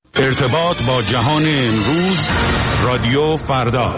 ارتباط با جهان امروز، رادیو فردا.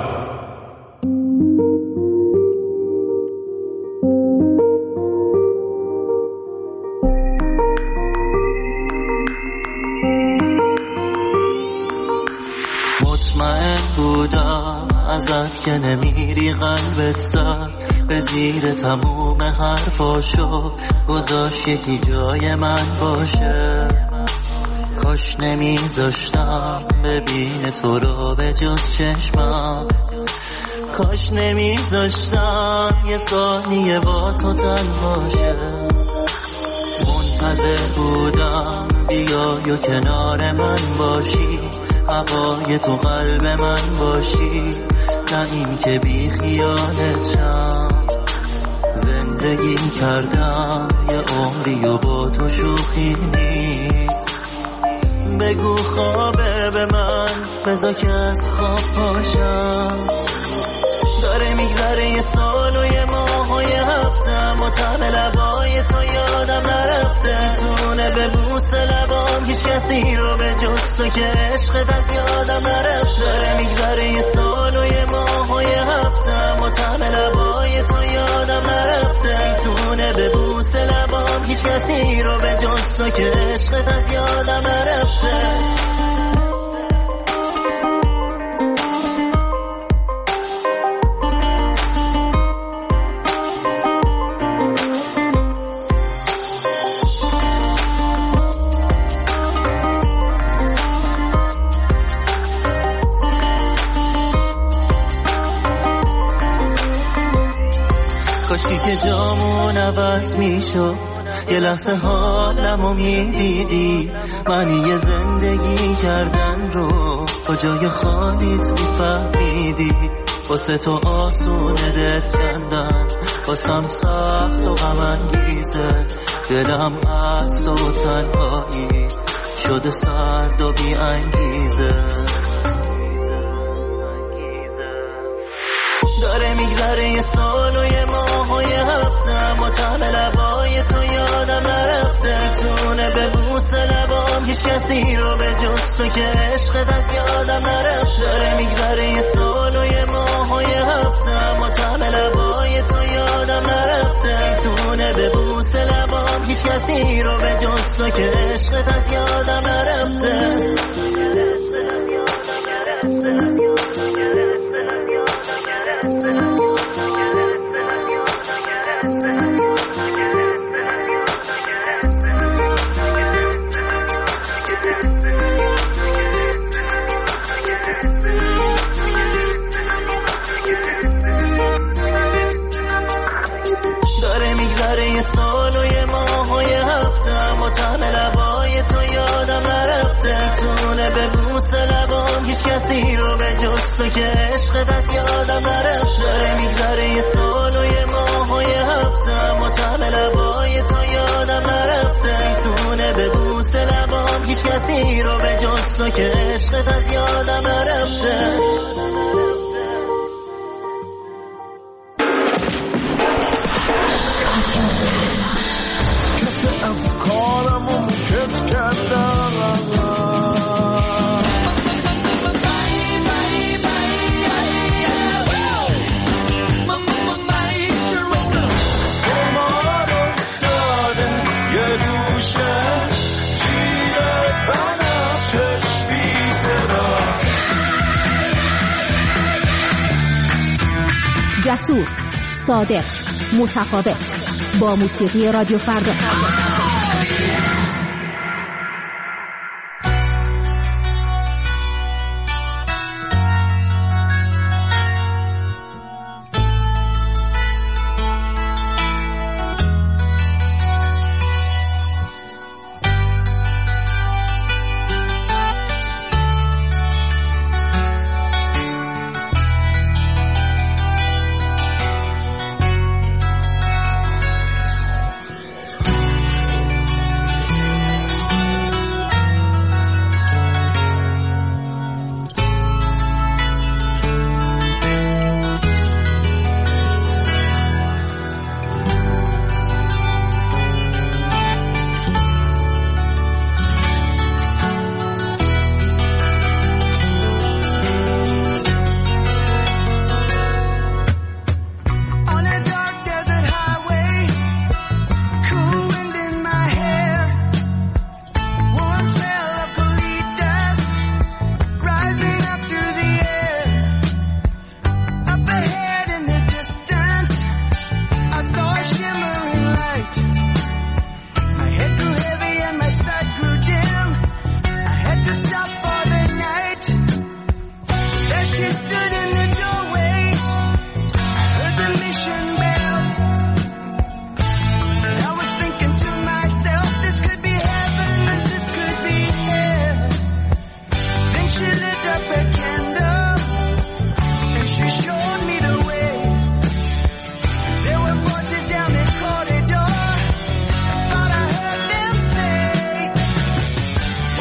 مطمئن بودم ازت که نمیری، قلبت زد به زیر تموم حرفاشو، گذاشت یکی جای من باشه. کاش نمیذاشتم ببین تو رو به جز چشمم، کاش نمیذاشتم یه ثانیه با تو تنها شه. منتظر بودم بیای و کنار من باشی، هوای تو قلب من باشی، نه این که بی خیالتم. زندگی کردم یه عمری و با تو شوخی نیست. بگو خوابه به من، بذار که از خواب پاشم. داره میگذره یه سال و یه ماه و یه هفتم و طعم لبای تو یادم نرفته. تونه به بوس لبام هیچ کسی رو به جز تو که عشقت از یادم نرفته. داره میگذره یه سال و یه ماه و یه هفتم و طعم لبای تو یادم نرفته. تونه به بوس لبام هیچ کسی رو به جز تو که عشقت از یادم نرفته. کاشکی که جامون عوض میشد، یه لحظه حالمو میدیدی. معنی یه زندگی کردن رو با جای خالیت میفهمیدی. واسه تو آسونه دل کندن، واسم سخت و غم انگیزه. دلم از تو تنهایی شده سرد و بی انگیزه. داره میگذره یه سال و یه ماه و یه هفتم و طعم لبای تو یادم نرفته. تونه به بوس لبام هیچ کسی رو به جز تو که عشقت از یادم نرفته. داره میگذره یه سال و یه ماه و یه هفتم و طعم لبای تو یادم نرفته. تونه به بوس لبام هیچ کسی رو به جز تو که عشقت از یادم نرفته. داره میگذره یه سال و یه ماه و یه هفتم و طعم لبای تو یادم نرفته. تونه به بوس لبام هیچ کسی رو به جز تو که عشقت از یادم نرفته. داره میگذره یه سال و یه ماه و یه هفتم و طعم لبای تو یادم نرفته. تونه به بوس لبام هیچ کسی رو به جز تو که عشقت از یادم نرفته. افکارم و موکت کردم. ما رو ساده یه دوشه جیره بنفشش بی صدا. جسور، صادق، متفاوت، با موسیقی رادیو فردا.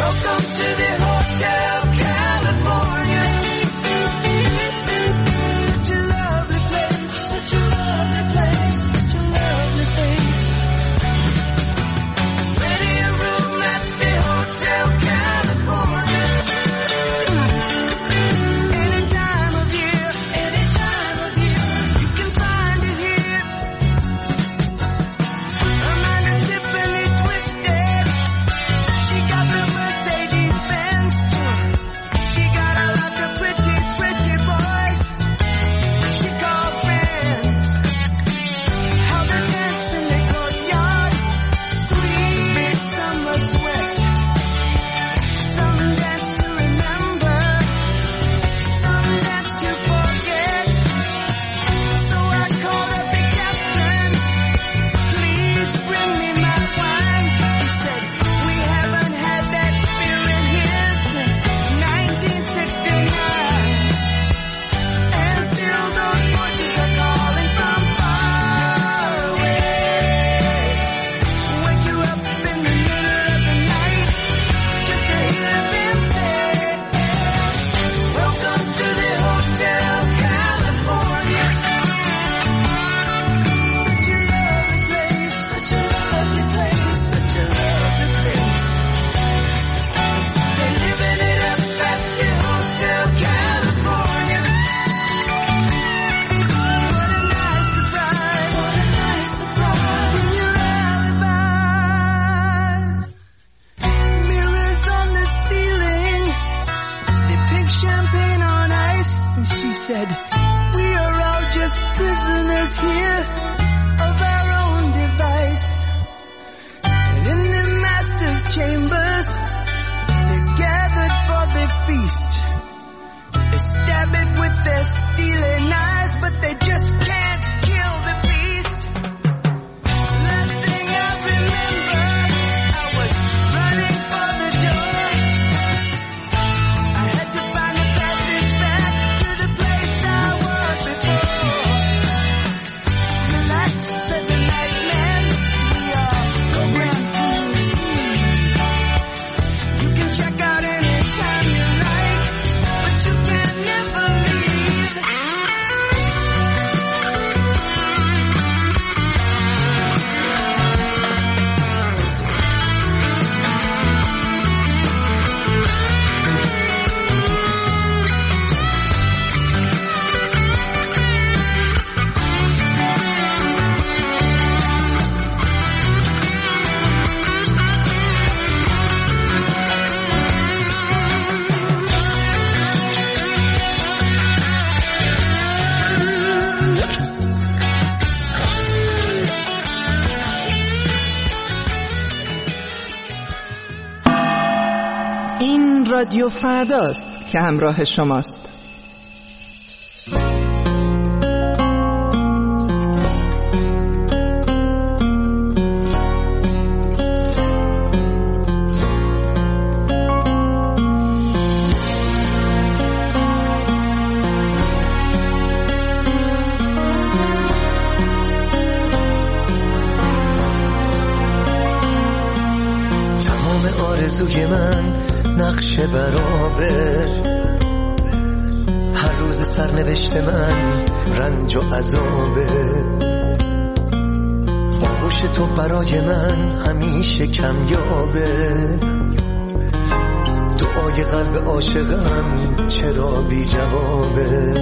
Welcome to the Hotel California. Such a lovely place, such a lovely place, such a lovely place. Plenty of room at the Hotel California. Any time of year, you can find it here. Amanda Tiffany Twisted, she got the Mercedes Benz. She got a lot of pretty, pretty boys she calls friends. How they dance in the courtyard, sweet summer sweat. Some dance to remember, some dance to forget. So I called up the captain, please bring me my wine. He said, we haven't had that spirit here since 1969. And still those voices are calling from far away. Wake you up in the middle of the night just to hear them say, welcome to the Hotel California. Such a lovely place, such a lovely place, such a lovely place. They're living it up at the Hotel California. What a nice surprise, what a nice surprise. With your alibis. Mirrors on the ceiling, they pink champagne on ice. And she said, we are all just prisoners here of our own device. And in the master's chambers, they're gathered for the feast. They stab it with their steely knives, but they just can't kill the beast. Last thing I remember, I was running for the door. I had to find a passage back to the place I was before. Relax, said the night man, we are programmed to receive. You can check out anytime you like, but you can never leave. این رادیو فرداست که همراه شماست. تمام آرزوی من نقش برابر، هر روز سرنوشت من رنج و عذابه. آغوش تو برای من همیشه کمیابه، دعای قلب عاشقم چرا بی جوابه.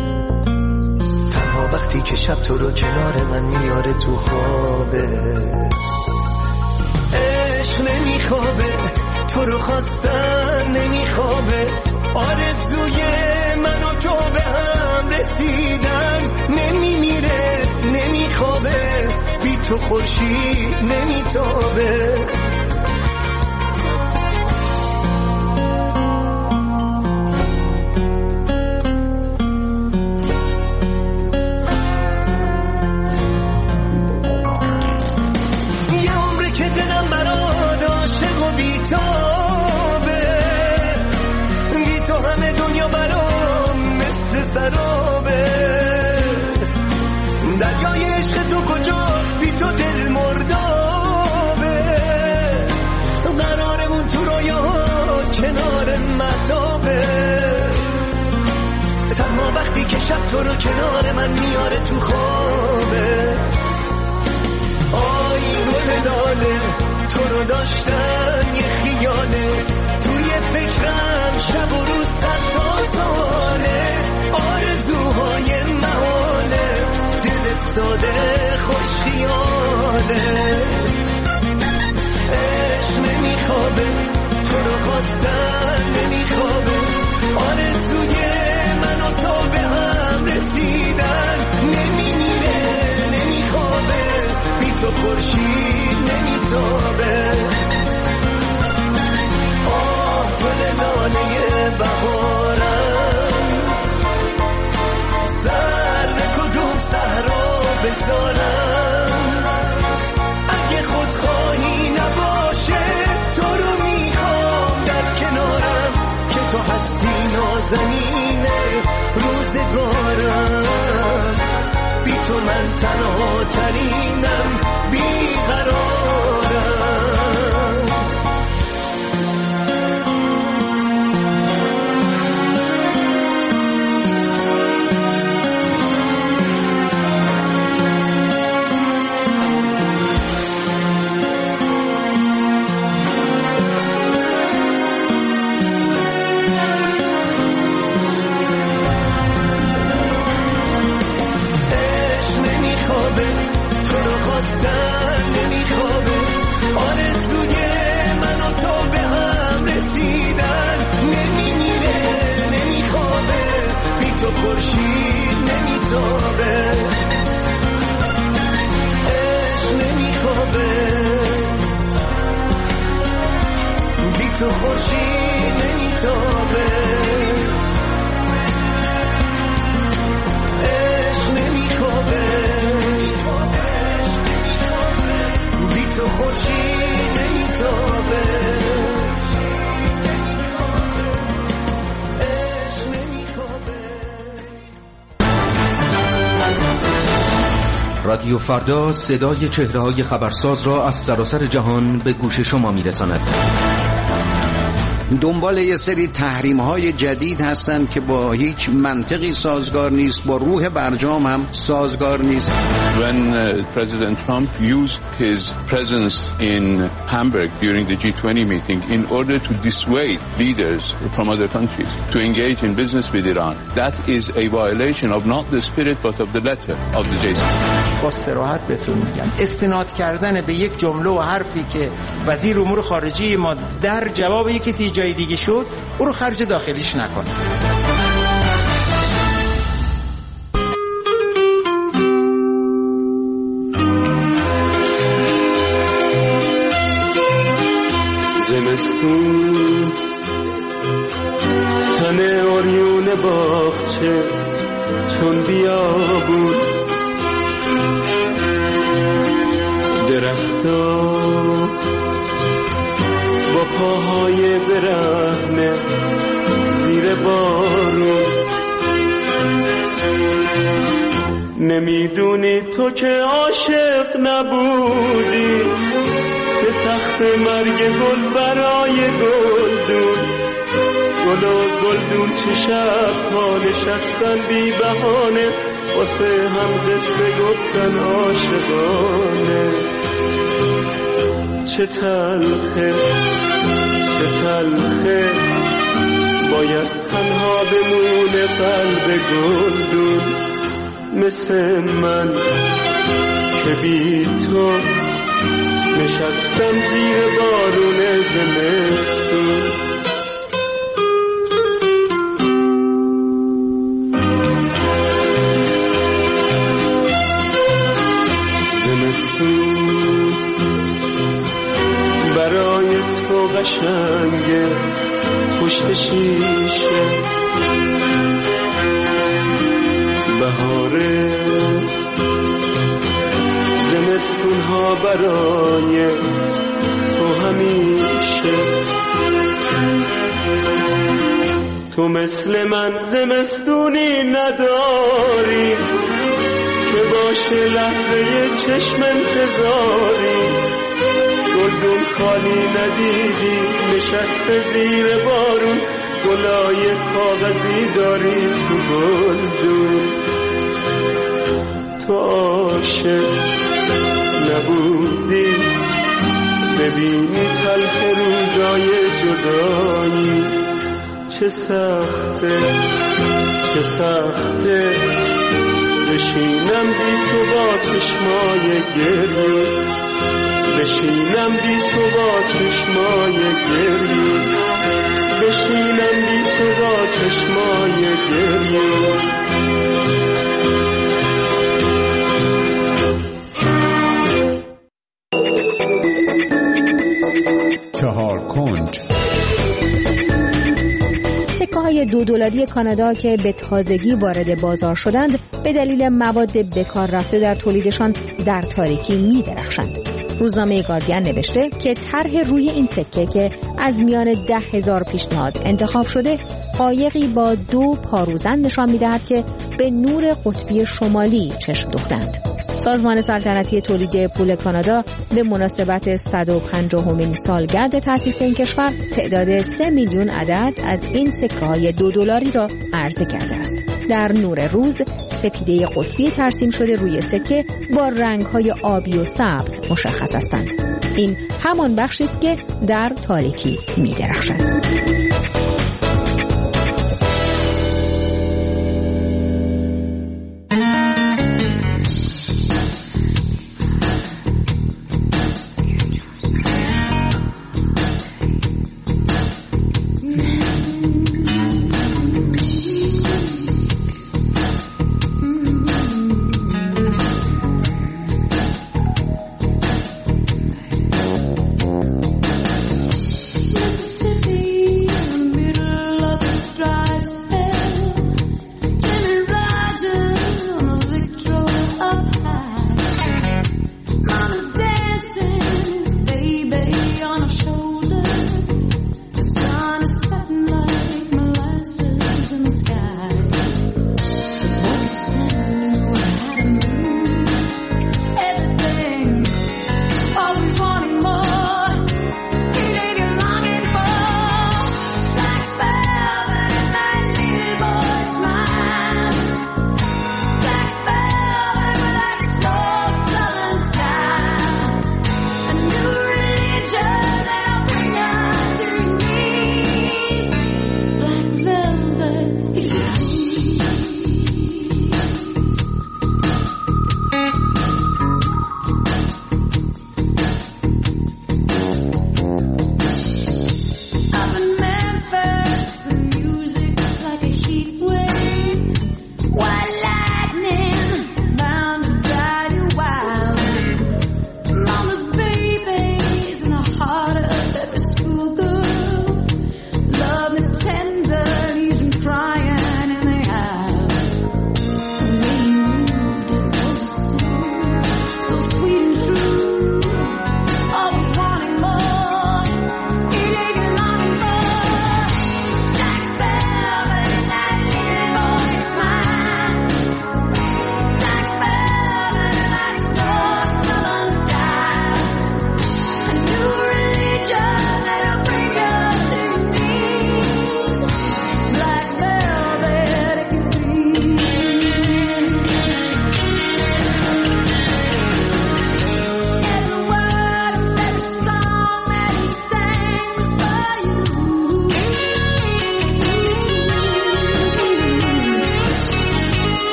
تنها وقتی که شب تو رو کنار من میاره تو خوابه. عشق نمیخوابه، تو رو خواستن نمیخوابه، آرزوی من و تو به هم رسیدن نمیمیره نمیخوابه، بی تو خورشید نمیتابه. دریای عشق تو کجاست، بی تو دل مردابه. شب تو رو کنار من میاره تو خوابه. آی گل لاله تو رو داشتم یه خیاله، توی فکرم شب و روز 100 تا ساله. آرزوهای محاله، دل ساده خوش خیاله. عشق نمیخوابه تو رو خواستن نمیخوابه، آرزوی من و تو به هم رسیدن نمیمیره نمیخوابه، بی تو خورشید نمیتابه. آه گل لاله بهارم، سر به کدوم صحرا بذارم. اگه خودخواهی نباشه تو رو میخوام در کنارم، که تو هستی نازنین روزگارم. بی تو من تنها ترینم بیقرارم. نمیخوابه، آرزوی من و تو به هم رسیدن نمیمیره نمیخوابه، بی تو خورشید نمیتابه. عشق نمیخوابه، بی تو خورشید نمیتابه. عشق نمیخوابه، تو خورشید نمیتابه. عشق نمیخوابه. رادیو فردا صدای چهره‌های خبرساز را از سراسر جهان به گوش شما میرساند. دنبال یه سری تحریم‌های جدید هستند که با هیچ منطقی سازگار نیست، با روح برجام هم سازگار نیست. When President Trump used his presence in Hamburg during the G20 meeting in order to dissuade leaders from other countries to engage in business with Iran, that is a violation of not the spirit but of the letter of the G20. با صراحت بهتون میگم استناد کردن به یک جمله و حرفی که وزیر امور خارجه ما در جواب یک کسی جای دیگه شد، او رو خرج داخلیش نکن. زمستون تن اوریون باغچه چون بیابون، درختا با پاهای برهنه زیر بارون. نمیدونی تو که عاشق نبودی، به تخت مرگ گل برای گلدون. گل و گلدون چه شب ها نشستن بی بهانه، واسه هم قصه گفتن عاشقانه. چه تلخه چه تلخه باید تنها بمونه قلب گلدون، مثل من که بی تو نشستم زیر بارون زمستون. زمستون برای تو قشنگه پشت شیشه، بهاره زمستون ها برای تو همیشه. تو مثل من زمستونی نداری که باشه لحظه چشم انتظاری. گلدون خالی ندیدی نشسته زیر بارون، گلای کاغذی داری تو گلدون. تو عاشق نبودی ببینی تلخ روزای جدایی. چه سخته چه سخته بشینم بی تو با چشمای گریه، بشینم بی تو با چشمای گریه، بشینم بی تو با چشمای گریه. چهار کنج. سکه‌های $2 کانادا که به تازگی وارد بازار شدند به دلیل مواد بکار رفته در تولیدشان در تاریکی می‌درخشند. روزنامه گاردین نوشته که طرح روی این سکه که از میان 10,000 پیشنهاد انتخاب شده قایقی با 2 پاروزن نشان می‌دهد که به نور قطبی شمالی چشم دوختند. سازمان سلطنتی تولید پول کانادا به مناسبت 150مین سالگرد تأسیس این کشور تعداد 3 میلیون عدد از این سکه‌های $2 را عرضه کرده است. در نور روز سپیده قطبی ترسیم شده روی سکه با رنگ‌های آبی و سبز مشخص هستند. این همان بخشی است که در تاریکی می‌درخشد. Mississippi,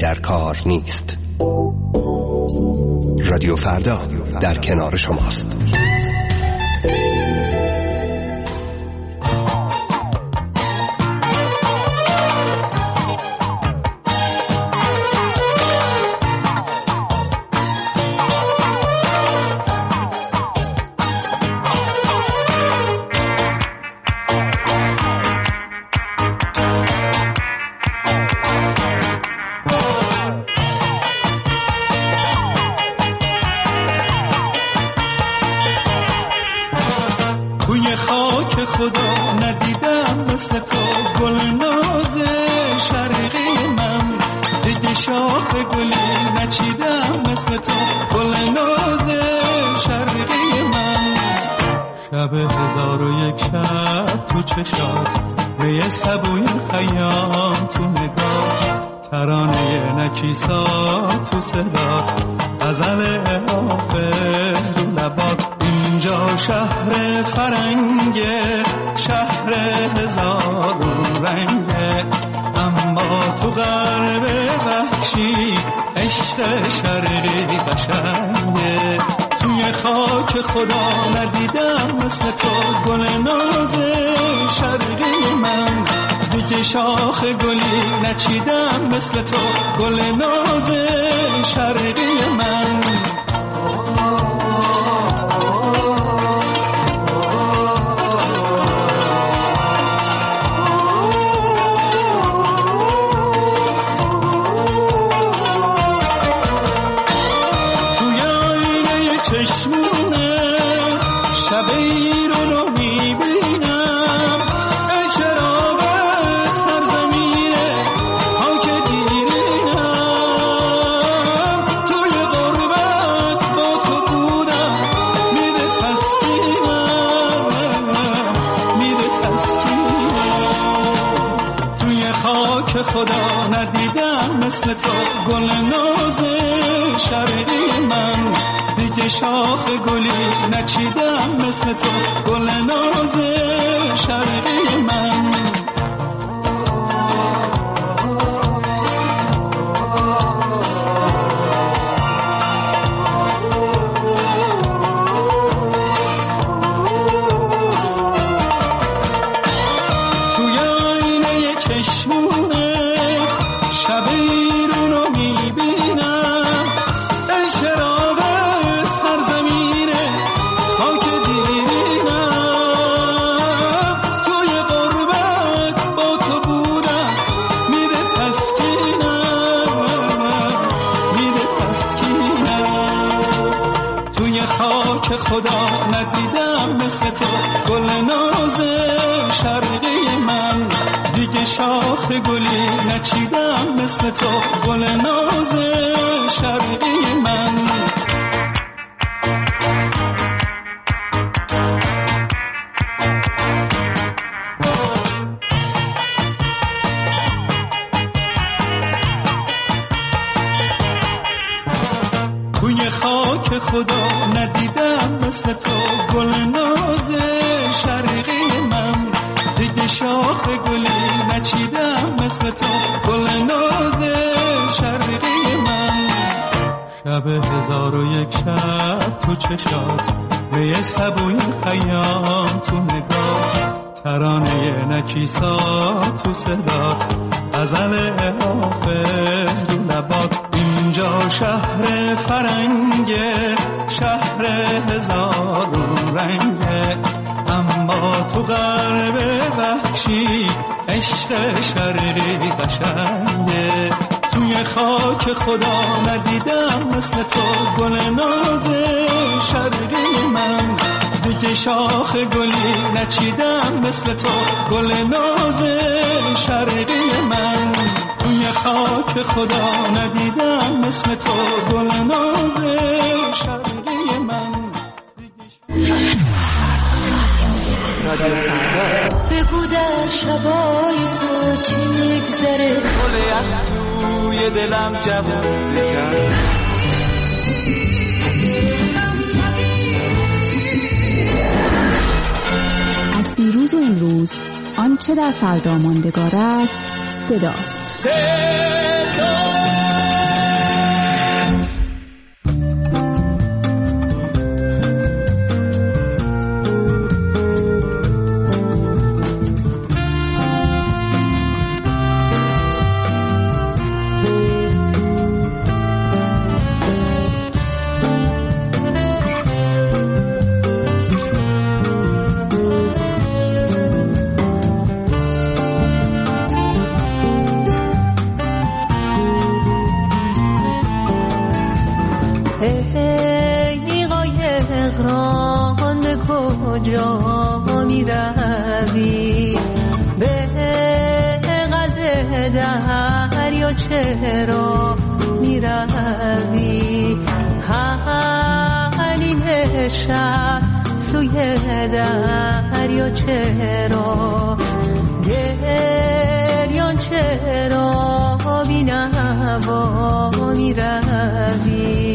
در کار نیست. رادیو فردا در کنار شماست. شاخ گلی نچیدم مثل تو گل ناز شرقی من. توی آینه چشمونه شب ایران رو میبینم، ای چراغ سرزمین خاک دیرینم. توی غربت با تو بودم میده تسکینم، میده تسکینم. توی خاک خدا ندیدم مثل تو گل ناز شرقی من. دیگه شاخ گلی نچیدم مثل تو گل ناز شرقی من. توی آینه چشمونه شب ایرون رو میبینم، ای چراغ سرزمین خاک دیرینم. توی غربت با تو بودم میده تسکینم، میده تسکینم. توی خاک خدا ندیدم مثل تو گل ناز شرقی من. دیگه شاخ گلی نچیدم مثل تو گل ناز شرقی من. توی خاک خدا ندیدم مثل تو گل ناز شرقی من. دیگه شاخ گلی نچیدم مثل تو گل ناز شرقی من. شب 1001 شب تو چشات، می سبوی خیام تو نگاه، ترانه نکیسا تو صدات، غزل حافظ رو لبات. اینجا شهر فرنگه، شهر هزار رنگه، اما تو غرب وحشی عشق شرقی قشنگه. توی خاک خدا ندیدم مثل تو گل ناز شرقی من. دیگه شاخ گلی نچیدم مثل تو گل ناز شرقی من. توی خاک خدا ندیدم مثل تو گل ناز شرقی من. بگو در شبای تو چی میگذره، گل یخ توی دلم جوون بکن. از دیروز و امروز آنچه در فردا ماندگار است صداست. ای قایق ران به کجا می روی به قلب دریا چرا می روی حنین شب سوی دریا چرا گریان چرا بی نوا می روی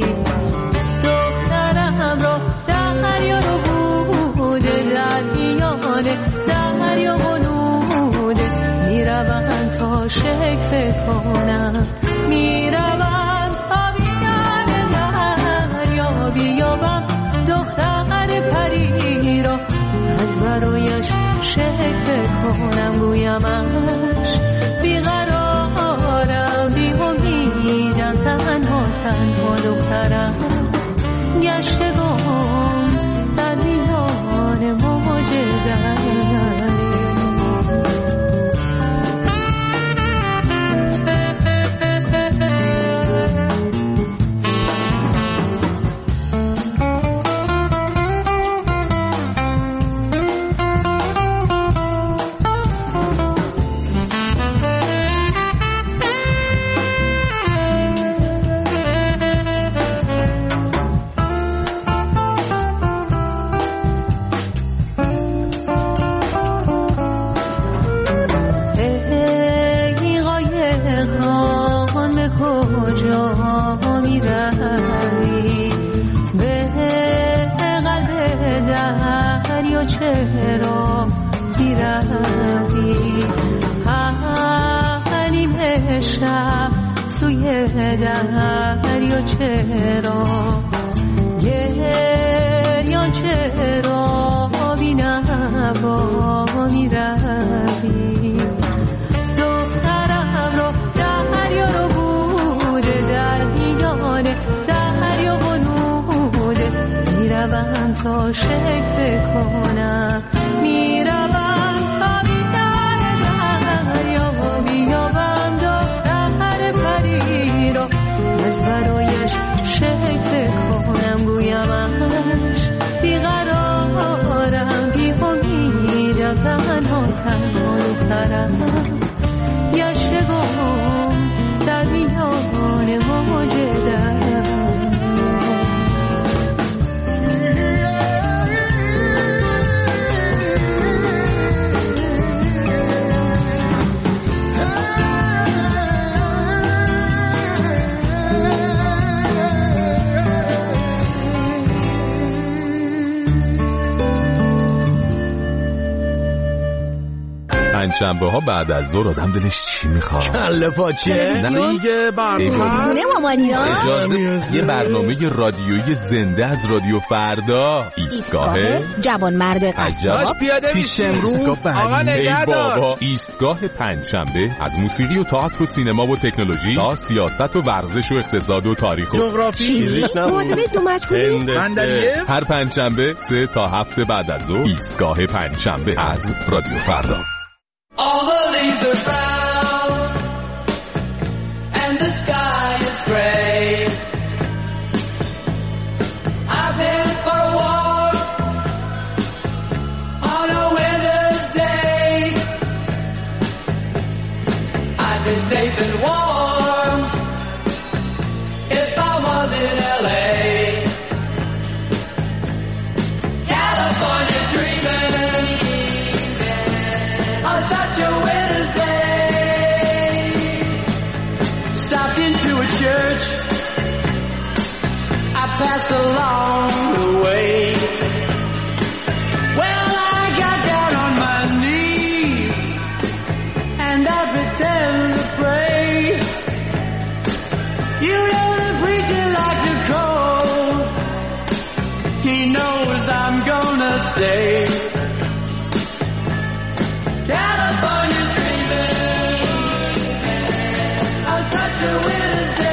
دخترم را دریا رو بوده در میان دریا بلوده می روم تا شکل کنم می روم تا بیان دریا بیابم دختر پری را از برایش شکل کنم گویمش بیقرارم بی امیدم تنها دخترم گشتگم در میان موج دریا دریا چرا گریان چرا بی نوا می روی دخترم رو دریا رو بوده در میان دریا بلوده می روم تا شکل کنم می روم تا بیدر دریا بیابم دختر پری را از برایش شکل کنم گویمش بیقرارم بی امیدم تنها دخترم گشتگم در میان موج دریا پنجشنبه ها بعد از ظهر آدم دلش چی میخواد؟ کله پاچه نه دیگه برنامه مامانینا اجازه یه برنامه رادیویی زنده از رادیو فردا ایستگاه جوان مرد قصاب پیاده میشه امروز آقا نگهدار ایستگاه پنجشنبه از موسیقی و تئاتر و سینما و تکنولوژی تا سیاست و ورزش و اقتصاد و تاریخ و جغرافی معادله دو مجهولی هر پنجشنبه 3 تا 7 بعد از ظهر ایستگاه پنجشنبه از رادیو فردا. All the leaves are brown and the sky is gray. I've been for a walk on a winter's day. I'd be safe and warm if I was in LA. California dreaming on such a winter's day. Stopped into a church I passed along the way. Well, I got down on my knees and I pretend to pray. You know the preacher like to call. He knows I'm gonna stay. California dreaming on such a winter's day.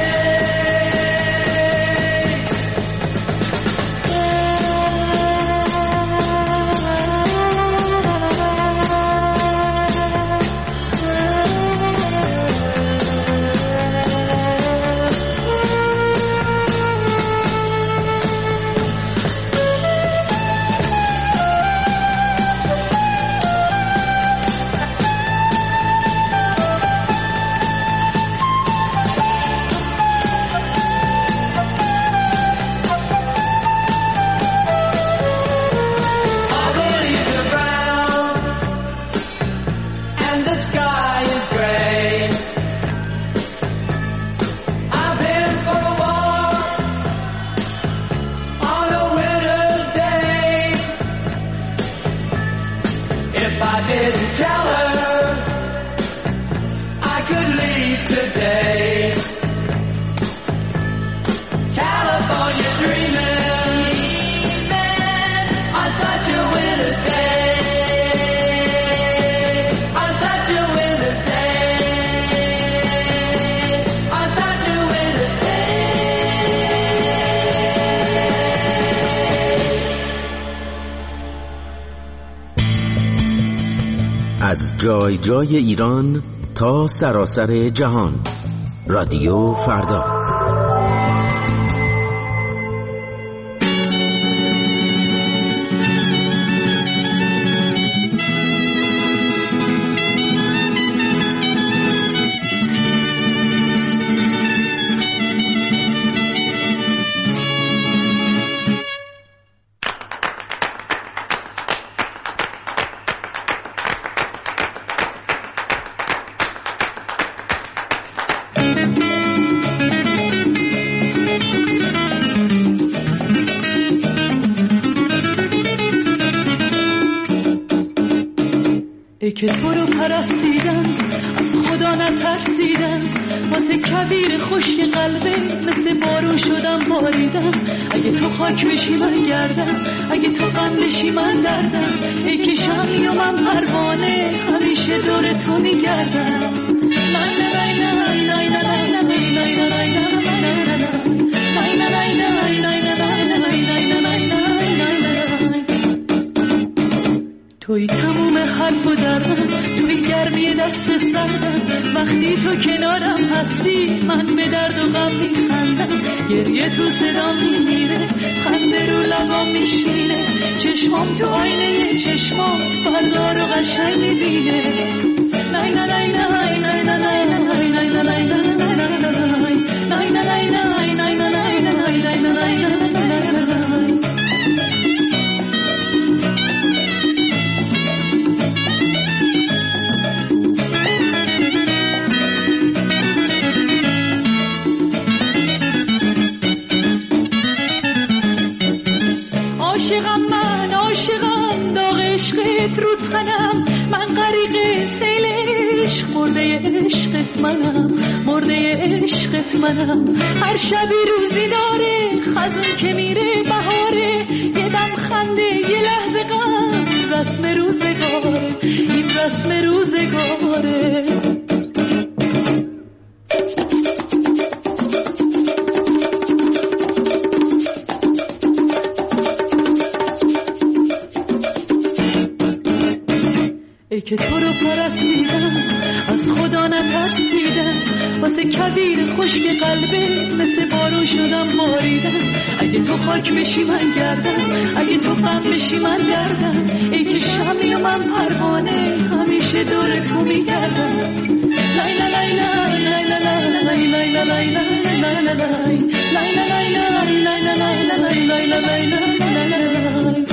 از جای جای ایران تا سراسر جهان. رادیو فردا. ای که تو رو پرستیدن از خدا نترسیدن، واسه کبیر خشک قلبه مثل بارون شدم باریدم. اگه تو خاک بشی من گردم، اگه تو غم بشی من دردم. ای که شمعی و من پروانه همیشه دور تو میگردم. توی تموم حرف و دردم، توی گرمی دست سردم. وقتی تو کنارم هستی من به درد و غم میخندم. گریه تو صدام میمیره، خنده رو لبام میشینه. چشمام تو آینه چشمام فردا رو قشنگ میبینه. نای نای نای نای نای نای نای نای نای عاشقم داغ عشقت رو تنم. من غریق سیل عشق، مرده عشقت منم، مرده عشقت منم. هر شبی روزی داره، خزون که میره بهاره. یه دم خنده یه لحظه غم، رسم روزگاره، این رسم روزگاره. ای که تو رو پرستیدم از خدا نترسیدم، واسه کبیر خشک قلبه مثل بارون شدم باریدم. اگه تو خاک بشی من گردم، اگه تو غم بشی من دردم. ای که شمعی و من پروانه همیشه دور تو میگردم. لای لای لای لای لای لای لای لای لای لای لای.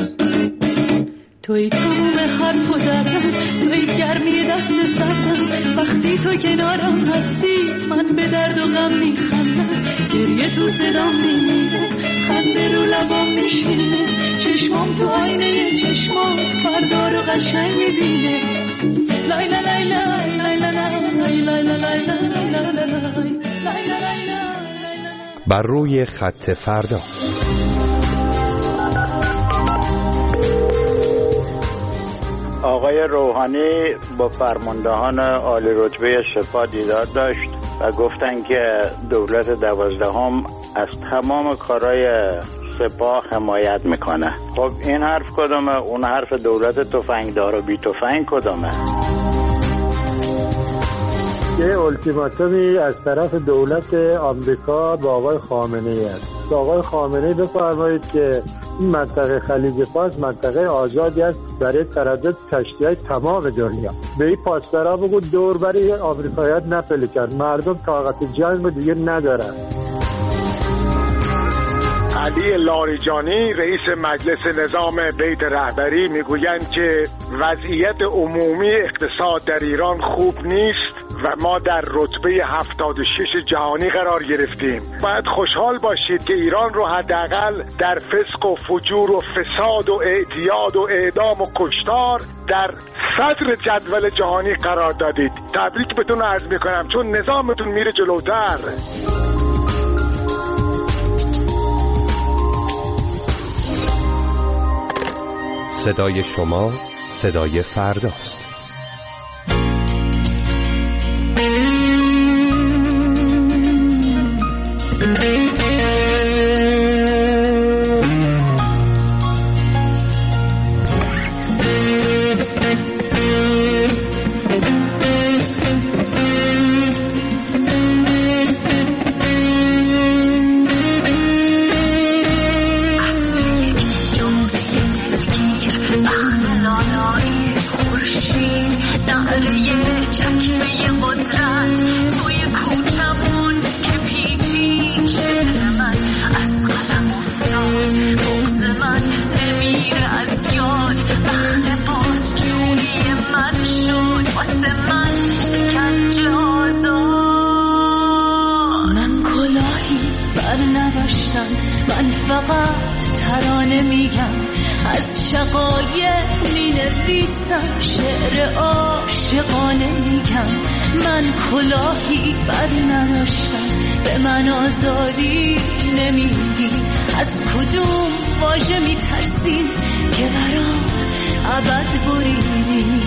توی تموم حرف و دردم، توی گرمی دست سردم. وقتی تو کنارم هستی من به درد و غم میخندم. گریه تو صدام میمیره، خنده رو لبام میشینه. چشمام تو آینه چشمام فردا رو قشنگ میبینه. لای لای لای لای لای لای لای. بر روی خط فردا. آقای روحانی با فرماندهان عالی رتبه سپاه دیدار داشت و گفتن که دولت 12 از تمام کارهای سپاه حمایت میکنه. خب این حرف کدومه؟ اون حرف دولت تفنگدار و بی تفنگ کدومه؟ یه التیماتومی از طرف دولت آمریکا با آقای خامنه‌ای است. آقای خامنه‌ای بفرمایید که این منطقه خلیج فارس منطقه آزادی است برای تردد کشتی‌های تمام دنیا. به این پاسدارا بگو دور برای آمریکایی‌ها نپله کرد. مردم طاقت جنگ دیگه ندارن. علی لاریجانی رئیس مجلس نظام بیت رهبری میگویند که وضعیت عمومی اقتصاد در ایران خوب نیست و ما در رتبه 76 جهانی قرار گرفتیم. باید خوشحال باشید که ایران رو حداقل در فسق و فجور و فساد و اعتیاد و اعدام و کشتار در صدر جدول جهانی قرار دادید. تبریک بهتون عرض میکنم چون نظامتون میره جلوتر. صدای شما صدای فرداست. فقط ترانه میگم، از شقایق مینویسم، شعر عاشقانه میگم. من کلاهی بر نداشتم، به من آزادی نمیدی. از کدوم واژه میترسین که برام ابد بریدی؟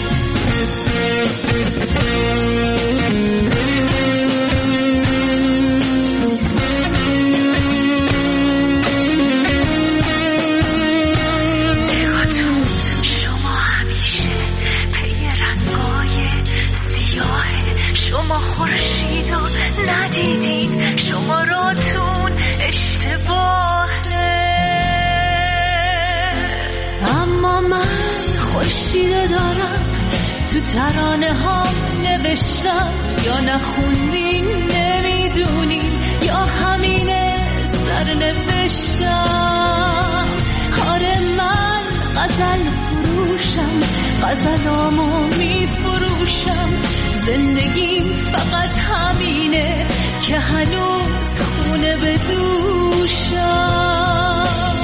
شما خورشیدو ندیدین، شما راتون اشتباهه. اما من خورشیدو دارم، تو ترانه ها نوشتم. یا نخوندین نمیدونین، یا همینه سر نوشتم. آره من غزل فروشم، غزلامو میفروشم. زندگیم فقط همینه که هنوز خونه به دوشم.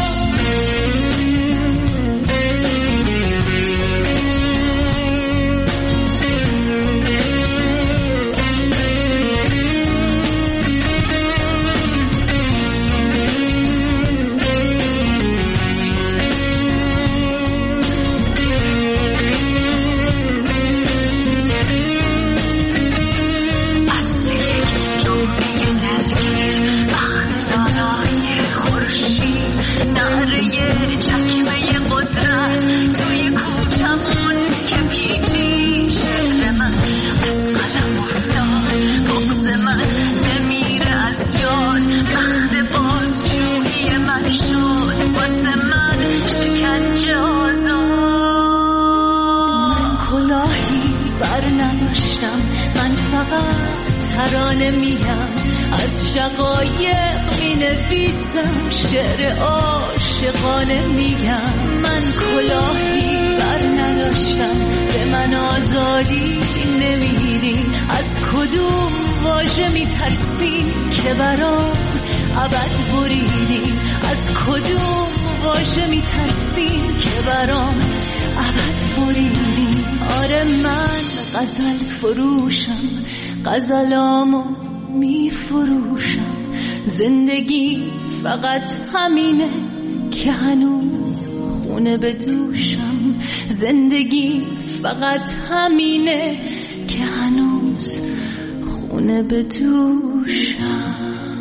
ترانه میگم، از شقایق مینویسم، شعر عاشقانه میگم. من کلاهی بر نداشتم، به من آزادی نمیدین. از کدوم واژه میترسین که برام ابد بریدین؟ از کدوم واژه میترسین که برام ابد بریدین؟ آره من غزل فروشم، غزلامو میفروشم. زندگی فقط همینه که هنوز خونه به دوشم. زندگی فقط همینه که هنوز خونه به دوشم.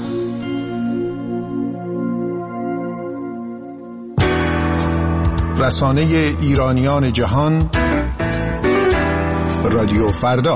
رسانه ایرانیان جهان، رادیو فردا.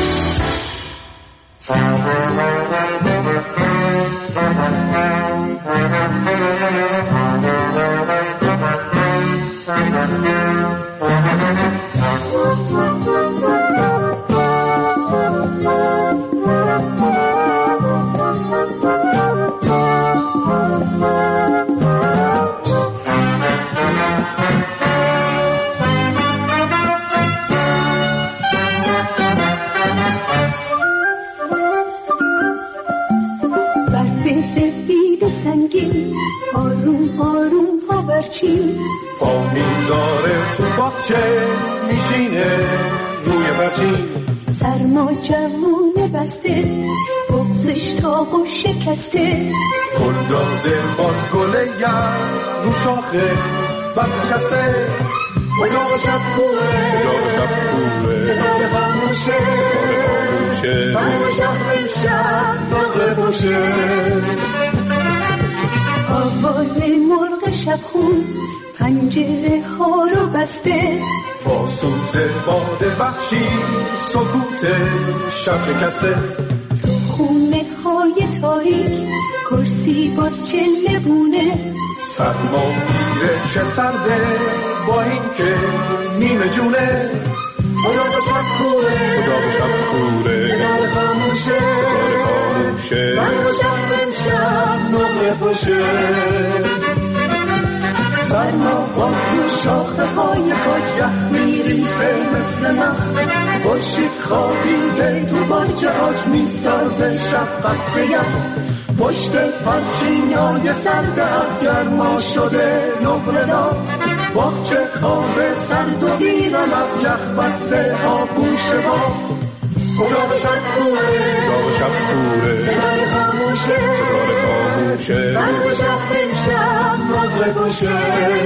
با میزاره تو باغچه میشینه روی برچین. سرما جوونه بسته، بغزش تاقو شکسته. گل داده باز گله یم رو شاخه بس نشسته. اجاق شب کوره، اجاق شب کوره، ستاره خاموشه، فرق شهر امشب باقه باشه. آواز مرغ شبخون پنجره ها رو بسته. با سوز باد وحشی سکوت شب شکسته. تو خونه های تاریک کرسی باز چله بونه. سرما میره چه سرده با این که نیمه جونه. اجاق شب کوره، اجاق شب کوره، ستاره خاموشه، ستاره خاموشه، فرق شهر امشب نقره باشه. سرما باز تو شاخه های کاج میریزه مثل مخ. خورشید خوابیده تو باغچه آج میسازه شب قصر یخ. پشت پرچینای سرد گرما شده نقره‌دار باغچه خواب سرد و ویران یخ بسته آغوش با اتاق شب کوره ستاره خاموشه برق شب امشب نقره گوشه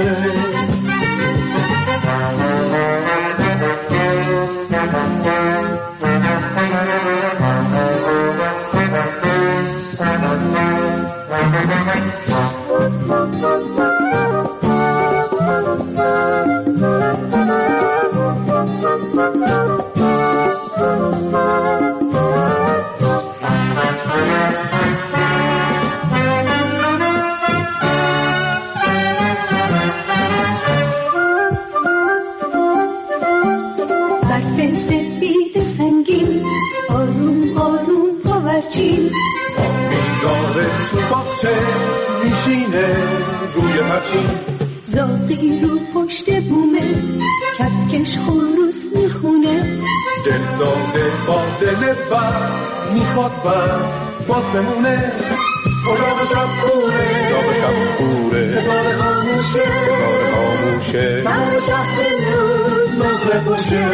برف سفید سنگین آروم آروم پاورچین میذاره تو باغچه میشینه روی پرچین زاغی رو پشت بومه کپکش خروس میخونه دل داده با دل بر میخواد بر باز بمونه اتاق شب کوره ستاره خاموشه برق شب امروز نقره گوشه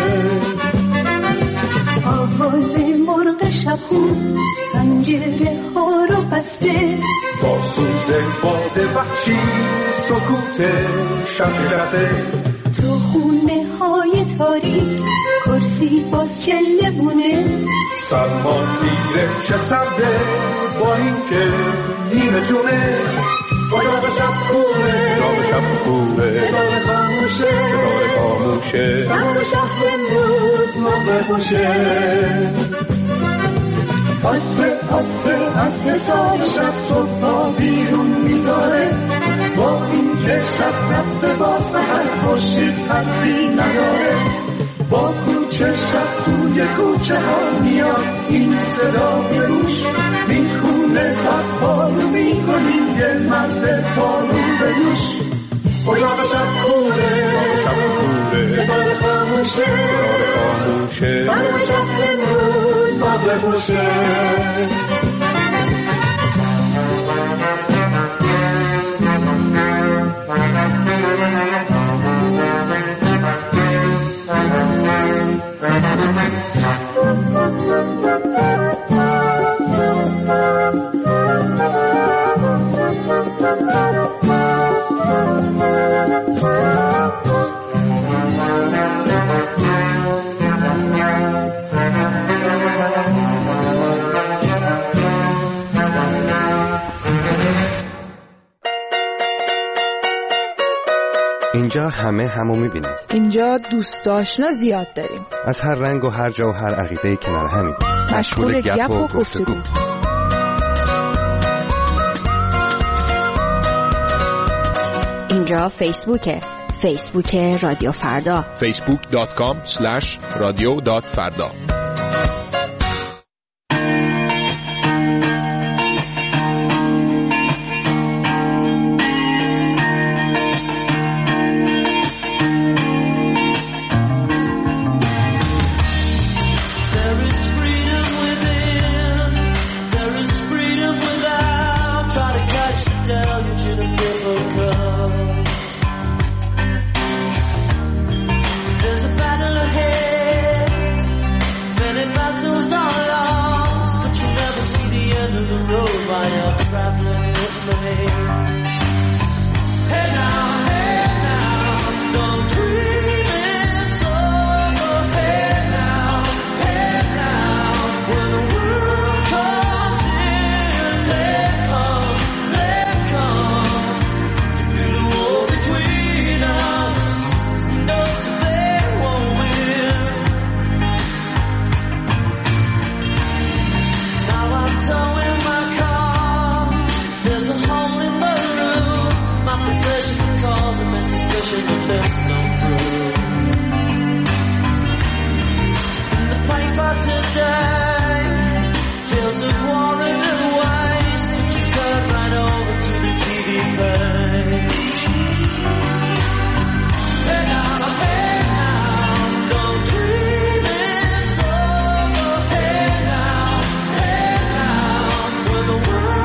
آواز مرغ شبخون پنجره ها رو بسته با سوز باد وحشی سکوت شب شکسته تو خونه های تاریک کرسی باز کله بونه سرما میره چه سرده با این که نیمه جونه اتاق شب کوره ستاره خاموشه برق شب امروز نقره گوشه آسه سال شب صبح بیرون میذاره با این که شب رفته با سحر خورشید حرفی نداره با کوچه شب توی کوچه ها میاد این صدا به روش میخونه خط پارو میکنیم یه مرد پارو به دوش اتاق شب کوره ستاره خاموشه برق شب امروز نقره گوشه اینجا همه همو میبینیم. اینجا دوست آشنا زیاد داریم. از هر رنگ و هر جا و هر عقیده‌ای کنار همیم. مشغول گپ و گفتگو. اینجا فیسبوک رادیو فردا. facebook.com/radio.farda. the world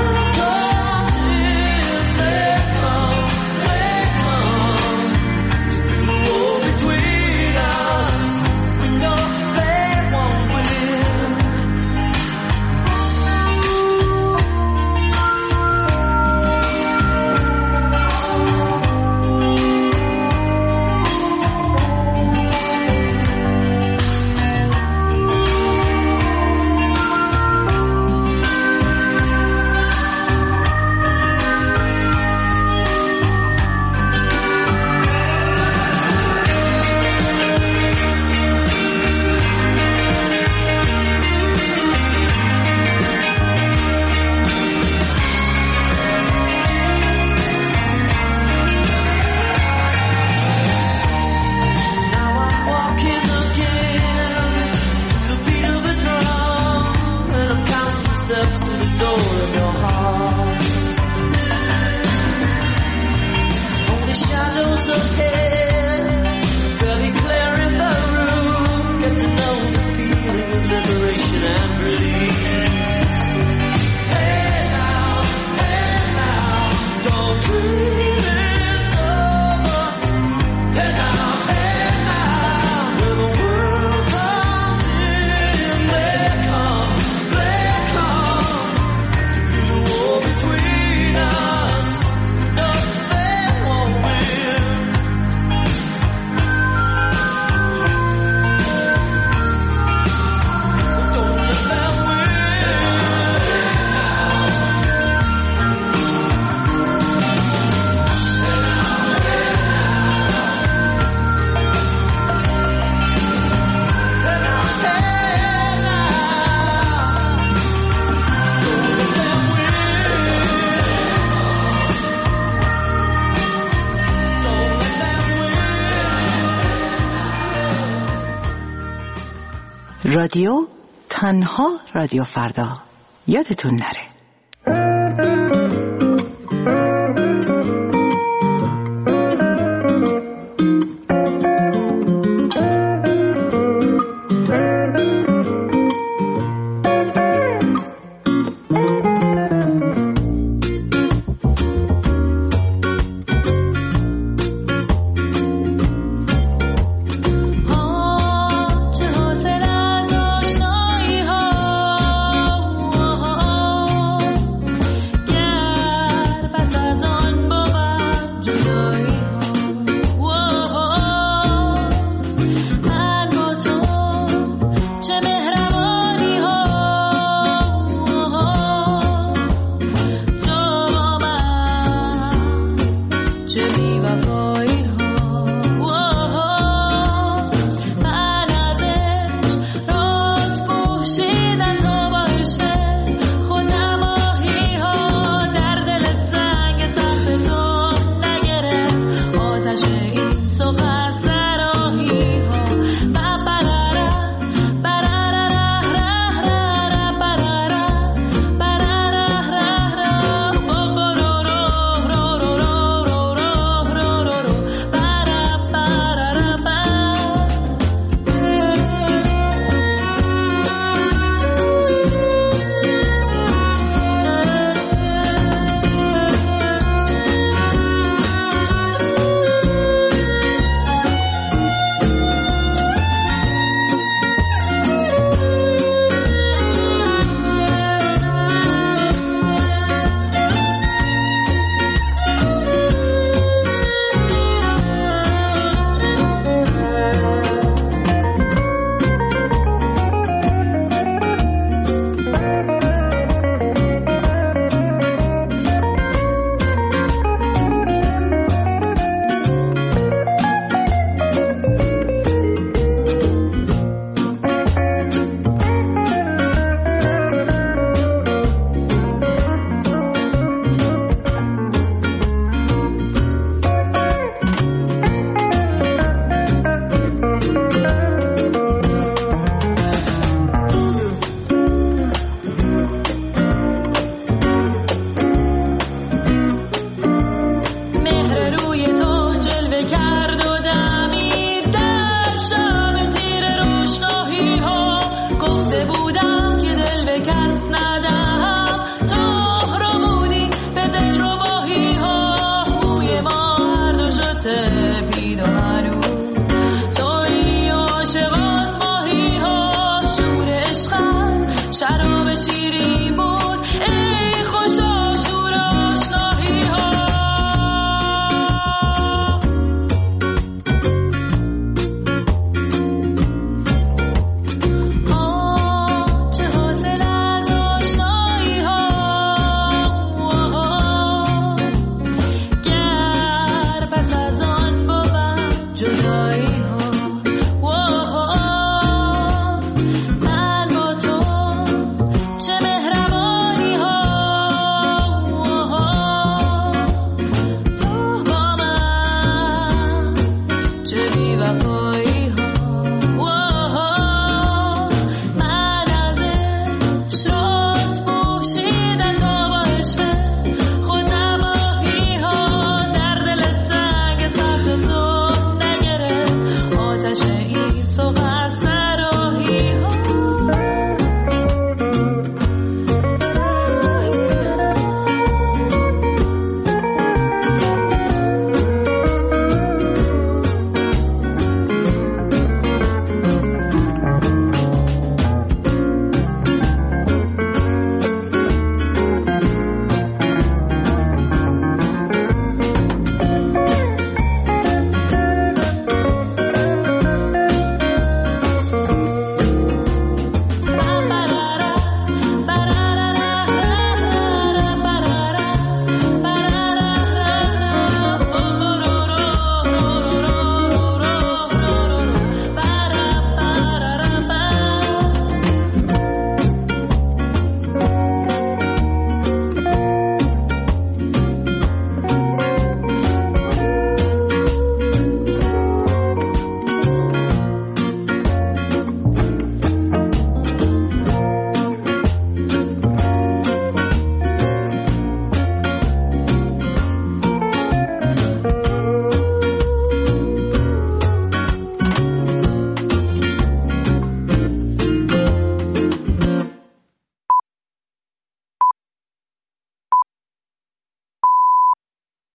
of liberation and relief. Hey now, don't dream it's over. Hey now, when the world comes in, they come to be the war between us. No, they won't win. رادیو تنها رادیو فردا. یادتون نره.